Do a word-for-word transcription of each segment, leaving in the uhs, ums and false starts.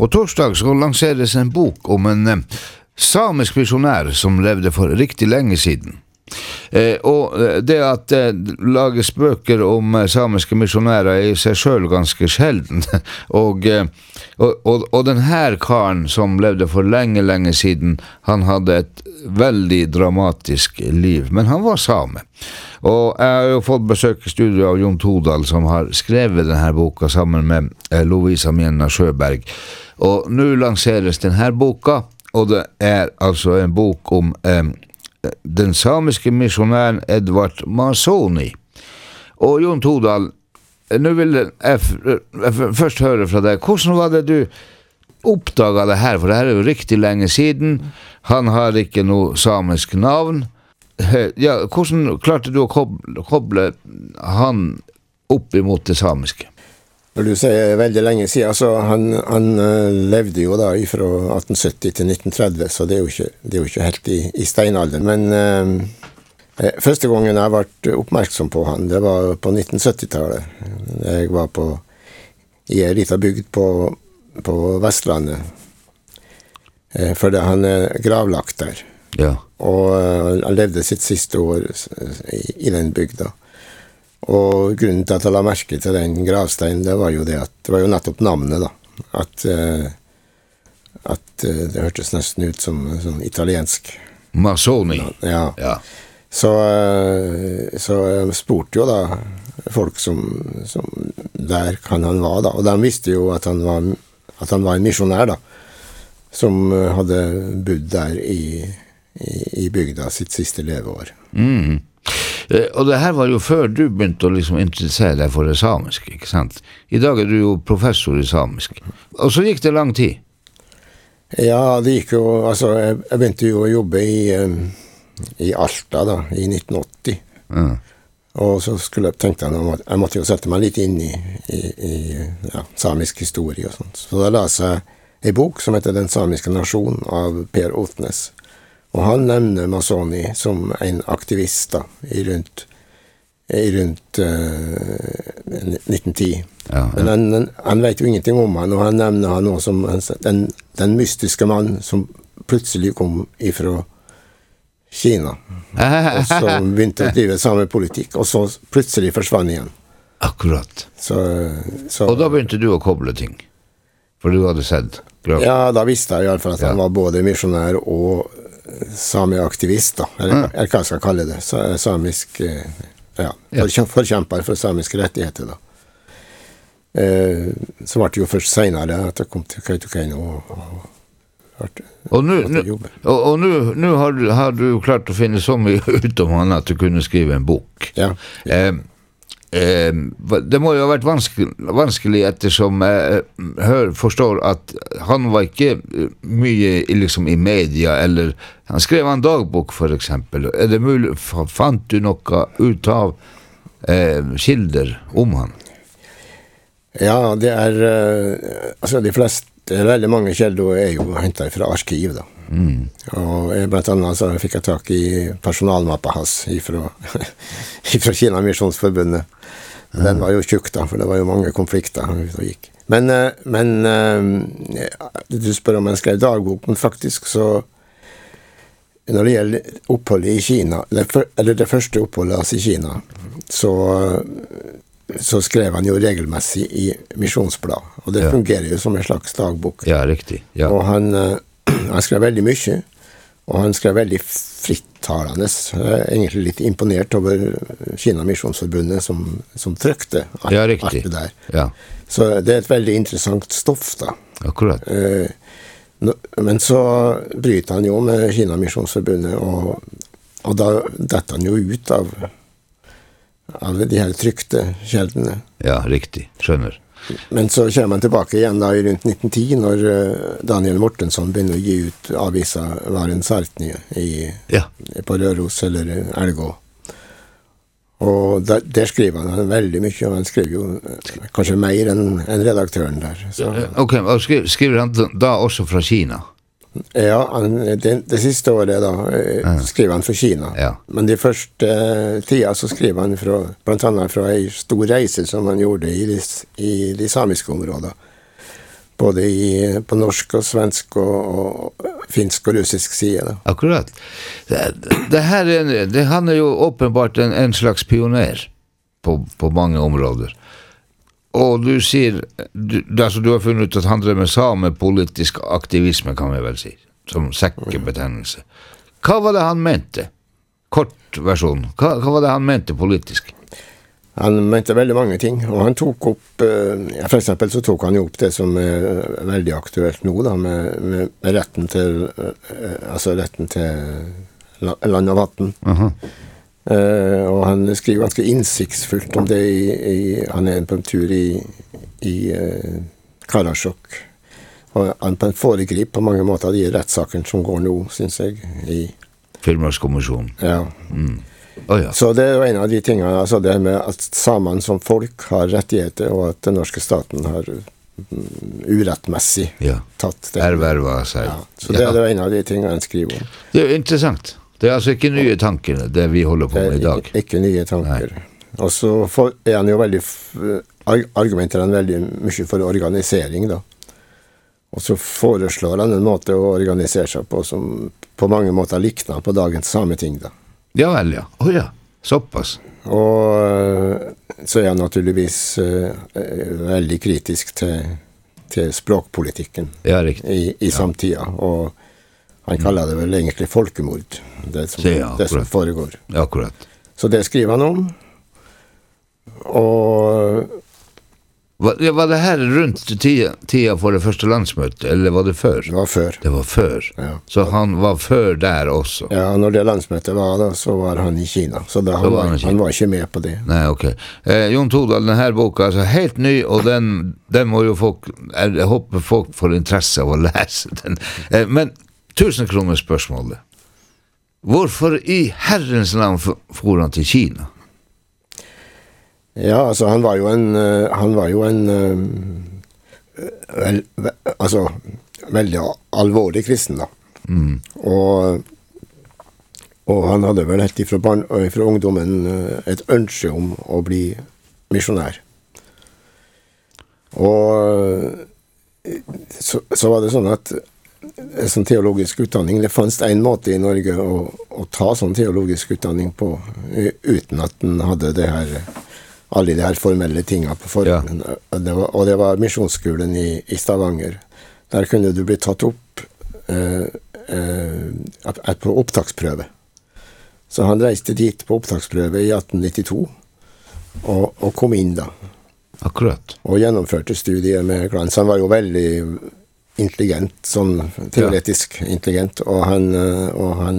På torsdag så lanseres en bok om en eh, samisk missionær som levde for riktig lenge siden. Eh, og det at eh, lages bøker om eh, samiske missionærer er i seg selv ganske sjelden. og, eh, og, og, og den her karen som levde for lenge, lenge siden, han hadde et veldig dramatisk liv, men han var same. Og jeg har jo fått besøk i studio av Jon Todal, som har skrevet denne boka sammen med eh, Lovisa Mjena Sjøberg. Og nå lanseres denne boka, og det er altså en bok om eh, den samiske missionæren Edvard Masoni. Og Jon Todal, nå vil jeg, f- f- først høre fra deg, hvordan var det du oppdaget det her? For det her er jo riktig lenge siden. Han har ikke noe samisk navn. Ja, hvordan klarte du å koble, koble han opp imot det samiske? Når du sier veldig lenge siden, så han, han uh, levde jo da fra atten sytti til nitten tretti, så det er jo ikke, det er jo ikke helt i, i steinalderen. Men uh, eh, første gangen jeg ble oppmerksom på han, det var på nitten sytti-tallet. Jeg var på, i en liten bygd på, på Vestlandet, eh, fordi han er gravlagt der. Ja. Og uh, han levde sitt siste år i, i den bygda. Og grunnen til at jeg la merke til den gravsteinen, det var jo det at det var jo nettopp navnet da, at, uh, at uh, det hørtes nesten ut som sånn italiensk. Masoni. Ja. Ja. Så, uh, så jeg spurte jo da folk som, som der kan han var da, og de visste jo at han var, at han var en misjonær da, som uh, hadde bodd der i, i, i bygda sitt siste leveår. Mhm. Og det her var jo før du begynte å liksom interessere deg for det samiske, ikke sant? I dag er du jo professor i samisk. Og så gikk det lang tid. Ja, det gikk jo, altså, jeg, jeg begynte jo å jobbe i, um, i Alta da, i nitten åtti. Ja. Og så skulle jeg tenkte jeg, jeg måtte jo sette meg litt inn i, i, i ja, samisk historie og sånt. Så da la jeg en bok som heter Den samiske nasjon av Per Otnes. Og han nevner Masoni som en aktivist da, i rundt, i rundt uh, nitten ti. Ja, ja. Men han, han vet jo ingenting om han, og han nevner han også som den, den mystiske mann som plutselig kom ifra Kina. Og så begynte å drive samme politikk, og så plutselig forsvann igjen. Akkurat. Så, så, og da begynte du å koble ting? For du hadde sett? Grøp. Ja, da visste jeg i alle fall at ja. Han var både misjonær og sameaktivist da, eller, eller hva jeg skal kalle det, samisk, ja, forkjemper for samiske rettigheter da. Eh, så var det jo først senere at jeg kom til Kautokeino og, og, og, og nu, nu, og, og nu, nu har, du, har du klart å finne så mye ut om han at du kunne skrive en bok. Ja. Eh, eh, det må jo ha vært vanskelig, vanskelig ettersom jeg hør, forstår at han var ikke mye liksom, i media, eller han skrev en dagbok for eksempel. Er det mulig, fant du noe ut av eh, kilder om han? Ja, det er altså de fleste, veldig mange kilder er jo hentet fra arkiv da. Mm. Og jeg, blant annet så fikk jeg tak i personalmappa hans ifra, ifra Kina Misjonsforbundet. Den var jo tjukk da, for det var jo mange konflikter som gikk. Men, men du spør om jeg skrev dagbok, men faktisk så når det gjelder oppholdet i Kina, eller det første oppholdet hans i Kina, så så skrev han jo regelmessig i Misjonsblad, og det ja. Fungerer jo som en slags dagbok. Ja, riktig. Ja. Og han, han skrev veldig mye, og han skrev veldig frittalende. Jeg er egentlig litt imponert over Kina Misjonsforbundet som, som trykte alt, ja, riktig. Alt det der. Ja. Så det er et veldig interessant stoff da. Akkurat. Eh, no, men så bryter han jo med Kina Misjonsforbundet, og, og da detter han jo ut av av de her trykte kjeldene. Ja, riktig. Skjønner. Men så kommer han tilbake igjen da i rundt nitten ti, når Daniel Mortensson begynner å gi ut avisa Varen Sartnie i, ja. på Røros eller Elgå. Og der, der skriver han veldig mye, og han skriver jo kanskje mer enn, enn redaktøren der. Så. Ok, og skriver, skriver han da også fra Kina? Ja, han, det, det siste året da ja. Skriver han for Kina. Ja. Men de første eh, tida så skriver han fra, blant annet fra en stor reise som han gjorde i de, i de samiske områder. både i, på norsk og svensk og, og finsk og russisk side. Da. Akkurat. Det, det her er, det, han er jo åpenbart en, en slags pioner på, på mange områder. Og du sier, du, altså du har funnet ut at han drev med samepolitisk aktivisme, kan vi vel si, som sekkebetegnelse. Hva var det han mente? Kort versjon. Hva, hva var det han mente politisk? Han mente veldig mange ting, og han tok opp, ja, for eksempel så tok han jo opp det som er veldig aktuelt nå, da, med, med, med retten til, altså retten til land og vatten. Uh-huh. Uh, og han skriver ganske innsiktsfullt om det i, i han er på en tur i, i uh, Karasjok. Og han foregriper på mange måter de rettssaken som går nå, synes jeg, i Finnmarkskommisjonen. Ja. Mm. Oh, ja. Så det er jo en av de tingene, altså det med at samene som folk har rettigheter, og at den norske staten har um, urettmessig ja. tatt det. Erverva seg. Ja. Så det ja. er jo en av de tingene han skriver om. Det er jo interessant. Det er altså ikke nye tanker, det vi holder på med i dag. Ikke, ikke nye tanker. Nei. Og så for, er han jo veldig, argumenterer han veldig mye for organisering da. Og så foreslår han en måte å organisere seg på som på mange måter likner på dagens sameting da. Ja vel, ja. Å oh, ja, såpass. Og så er han naturligvis uh, veldig kritisk til, til språkpolitikken ja, riktig. i, i ja. samtida. Og han kaller det vel egentlig folkemord, det som, det, ja, det som foregår. Ja, akkurat. Så det skriver han om. Og Var, var det her rundt tida, tida for det første landsmøtet, eller var det før? Det var før. Det var før. Ja. Så han var før der også? Ja, når det landsmøtet var da, så var han i Kina. Så da, han, var, han, han var ikke med på det. Nei, ok. Eh, Jon Todal, denne boka er altså helt ny, og den, den må jo folk, jeg håper folk får interesse av å lese den. Eh, men tusen kroner spørsmålet. Hvorfor i herrens navn for han til Kina? Ja, altså han var jo en han var jo en vel, altså veldig alvorlig kristen da. Mm. Og og han hadde vel helt ifra barn og ifra ungdommen et ønske om å bli misjonær. Og så, så var det sånn at en sånn teologisk utdanning, det fanns en måte i Norge å, å ta sånn teologisk utdanning på uten at den hadde det her alle de her formelle tingene på forhånd. Ja. Og, det var, og det var misjonsskolen i, i Stavanger. Der kunne du bli tatt opp eh, eh, på opptaksprøve. Så han reiste dit på opptaksprøve i atten nittito og, og kom inn da. Akkurat. Og gjennomførte studiet med glans. Han var jo veldig intelligent, sånn teoretisk ja. intelligent, og han, og han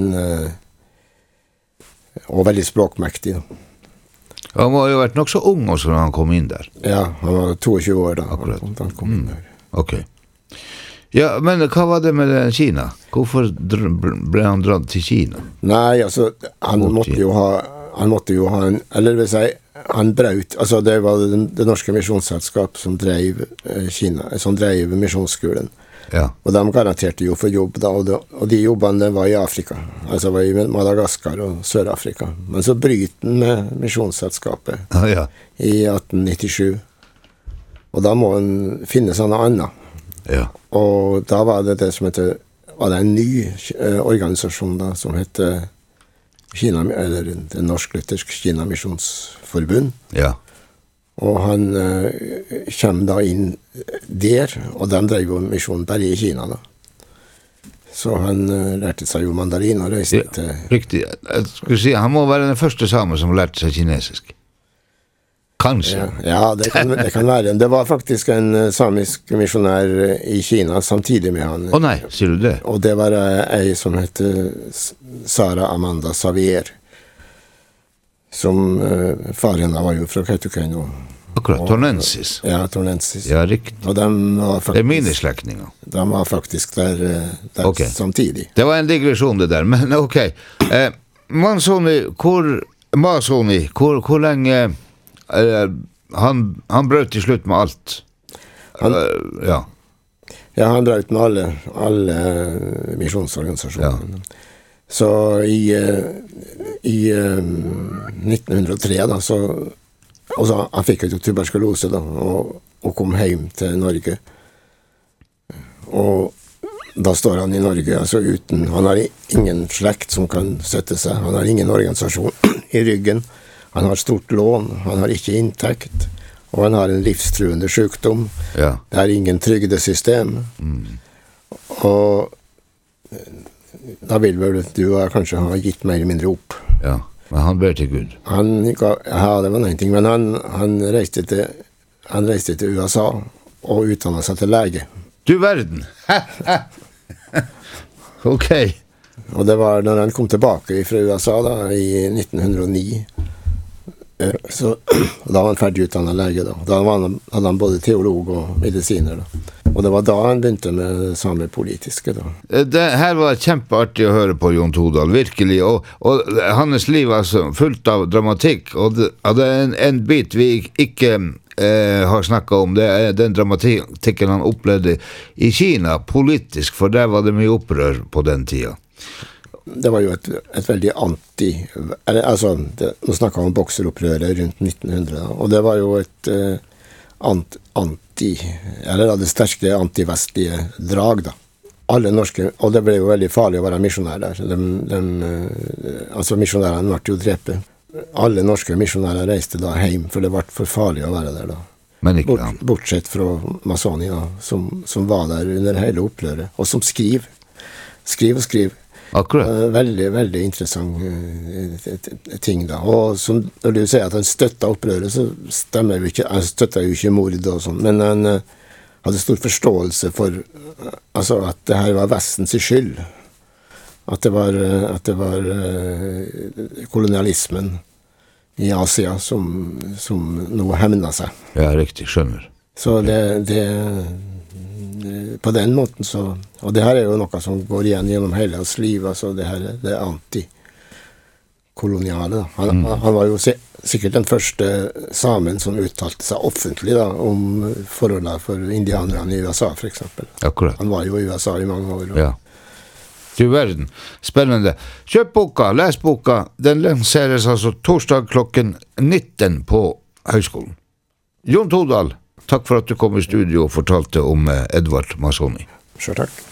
og veldig språkmektig da. Han må jo ha vært nok så ung også når han kom inn der. Ja, han var tjueto år da. Akkurat. Han, han kom inn der. Mm. Ok. Ja, men hva var det med Kina? Hvorfor ble han dratt til Kina? Nei, altså, han Mot måtte Kina. jo ha, han måtte jo ha en, eller vil si, han braut, altså det var det, det norske misjonsselskap som drev eh, Kina, som drev misjonsskolen. Ja. Og de garanterte jo for jobb da, og de, og de jobbene var i Afrika, altså var i Madagaskar og Sør-Afrika. Men så bryter den med misjonsselskapet ah, ja. i atten nittisju, og da må han finne sånne annet. Ja. Og da var det det som heter, var det en ny eh, organisasjon da, som heter Kina, eller det norsk-luthersk Kina Misjonsforbund. Ja. Og han uh, kommer da inn der, og de drev jo misjon bare i Kina da. Så han uh, lærte seg jo mandarin og reiste ja, til... Riktig. Jeg skulle si, han må være den første same som lærte seg kinesisk. Kanskje. Ja, ja det, kan, det kan være. Det var faktisk en uh, samisk misjonær i Kina samtidig med han. Å oh, nei, sier du det? Og det var uh, ei som heter Sara Amanda Xavier. Som uh, far henne var jo fra Kautokeino. Akkurat, tornensis. Ja, tornensis. Ja, riktig. Og de var faktisk... Det er mine slektninger. De var faktisk der, der okay. samtidig. Det var en digresjon det der, men ok. Eh, Manzoni, hvor... Manzoni, hvor, hvor lenge... Eh, han, han brøt til slutt med alt. Han, uh, ja. Ja, han brøt med alle, alle misjonsorganisasjoner. Ja. Så i, i nitten hundre og tre da, så, og så han fikk jo tuberkulose da, og, og kom hjem til Norge. Og da står han i Norge, altså uten, han har ingen slekt som kan støtte seg, han har ingen organisasjon i ryggen, han har stort lån, han har ikke inntekt, og han har en livstruende sykdom, Ja. det er ingen trygdesystem, og da vil vel du kanskje ha gitt mer eller mindre opp. Ja, men han ber til Gud. Han, ga- ja, det var noen ting, men han, han, reiste til, han reiste til U S A og utdannet seg til lege. Du verden! Ok. Og det var når han kom tilbake fra U S A da, i nitten hundre og ni, eh, så da var han ferdig utdannet lege da. Da var han, hadde han både teolog og medisiner da. Og det var da han begynte med det samme politiske da. Det her var kjempeartig å høre på Jon Todal, virkelig, og, og hans liv var altså fullt av dramatikk, og det, og det er en, en bit vi ikke eh, har snakket om, det er den dramatikken han opplevde i Kina, politisk, for der var det mye opprør på den tida. Det var jo et, et veldig anti, eller, altså, det, nå snakket vi om bokseropprøret rundt nitten hundre da, og det var jo et eh, ant, anti, eller det sterke antivestlige drag da. Alle norske, og det ble jo veldig farlig å være misjonær der. De, de, eh, altså misjonærene ble jo drepet. Alle norske misjonærer reiste da hjem, for det ble for farlig å være der da. Men ikke Bort, han. bortsett fra Masoni da, som, som var der under hele opprøret, og som skriv. Skriv og skriv. Akkurat. Eh, veldig, veldig interessant eh, t- t- ting da. Og som, når du sier at han støttet opprøret, så stemmer jo ikke, han støttet jo ikke mord og sånn, men han eh, hadde stor forståelse for eh, altså at det her var Vestens skyld. At det var, eh, at det var eh, kolonialismen i Asia som, som nå hemnet seg. Ja, riktig, skjønner. Så det, det på den måten så, og det her er jo noe som går igjen gjennom hele hans liv, altså det her, det antikoloniale da. Han, Mm. han var jo si, sikkert den første samen som uttalte seg offentlig da, om forholdene for indianerne i U S A for eksempel. Akkurat. Han var jo i U S A i mange år. Og, Ja. Du verden. Spennende. Kjøp boka, les boka. Den lanseres altså torsdag klokken nitten på Høgskolen. Jon Todal, takk for at du kom i studio og fortalte om eh, Edvard Masoni. Selv takk.